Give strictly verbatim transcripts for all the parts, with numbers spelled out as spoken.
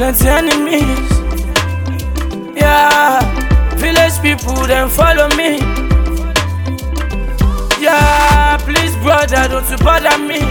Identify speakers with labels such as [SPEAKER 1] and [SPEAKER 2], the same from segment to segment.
[SPEAKER 1] plenty enemies. Yeah, village people then follow me. Yeah, please brother, don't you bother me.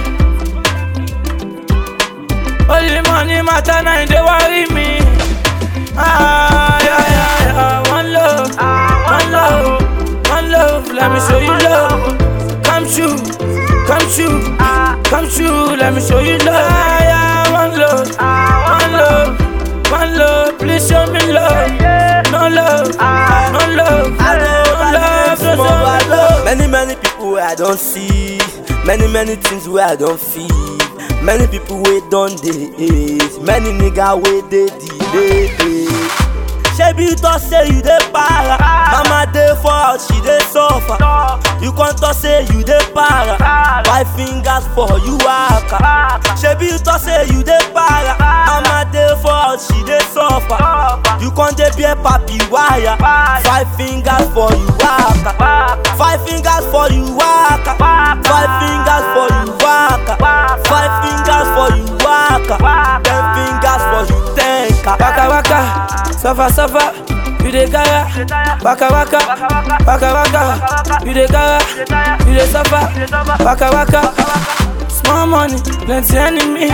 [SPEAKER 1] Only money matter, now they worry me. Ah, yeah, yeah, yeah. One love, one love, one love. Let me show you love. Come true, come true, come true. Let me show you love. Ah, yeah, one love, one love, one love. Please show me love. No love, no love, no love, no love.
[SPEAKER 2] Many, many people where I don't see. Many, many things where I don't feel. Many people wait on the hate. Many nigga wait they delay. Shebi you talk say you dey para. Mama dey fall, she dey suffer. You can't talk say you dey para. Five fingers for you waka. Shebi you talk say you dey para. Mama dey fall, she dey suffer. You can't dey be a papi wire. Five fingers for you waka. Five fingers for you waka. Five fingers for you waka. Five fingers for you waka. Ten fingers for you tenka.
[SPEAKER 1] Waka waka, suffer suffer, you dey gara. Waka waka, waka waka, you dey gara, you dey suffer. Waka waka, small money, plenty enemies.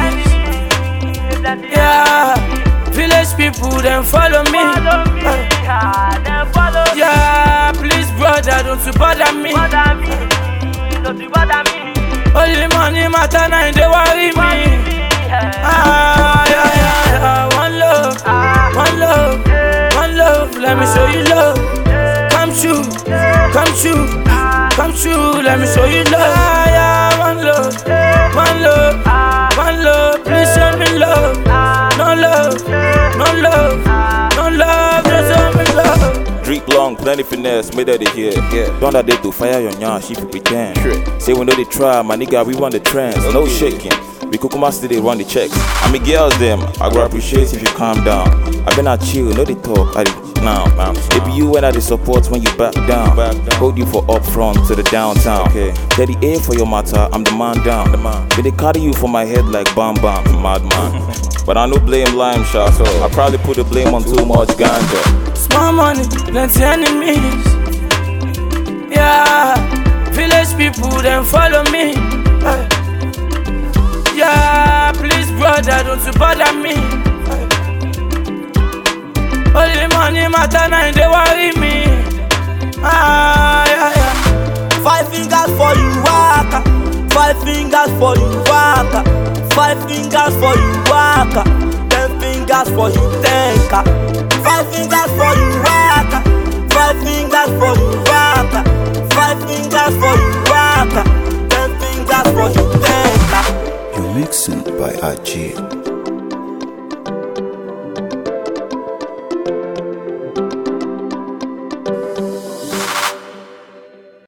[SPEAKER 1] Yeah, village people then follow me. Yeah, please brother, don't you bother me. Only money matter, now they worry me. Ah, yeah, yeah, yeah. One love, one love, one love. Let me show you love. Come true, come true, come true. Let me show you love. Ah, yeah, one love, one love, one love. Please show me love. No love, no love, no love. Please show me love.
[SPEAKER 3] Drink long, plenty finesse, made that they hear. Yeah. Don't that they do fire your nyash if you pretend. Sure. Say we know they try, my nigga, we run the trends. Okay. No shaking. We kukuma still they run the checks. I mean girls them, I go appreciate if you calm down. I been not chill, no they talk, I did now. It be you when I they support when you back down. back down. Hold you for up front to the downtown. Okay. Daddy A for your matter, I'm the man down. The man. But they carry you for my head like bam bam, madman. But I no blame lime shot, so I probably put the blame on too much ganja.
[SPEAKER 1] Small money, plenty enemies. Yeah, village people then follow me. Yeah, please brother, don't you bother me. Only money matter, now they worry me. Ah, yeah, yeah.
[SPEAKER 2] Five fingers for you waka. Five fingers for you waka. Five fingers for you waka. Ten fingers for you tenka. Five fingers for you waka. Five fingers for you waka. Five fingers for you waka. Ten fingers for you tenka.
[SPEAKER 4] You're mixing by R J.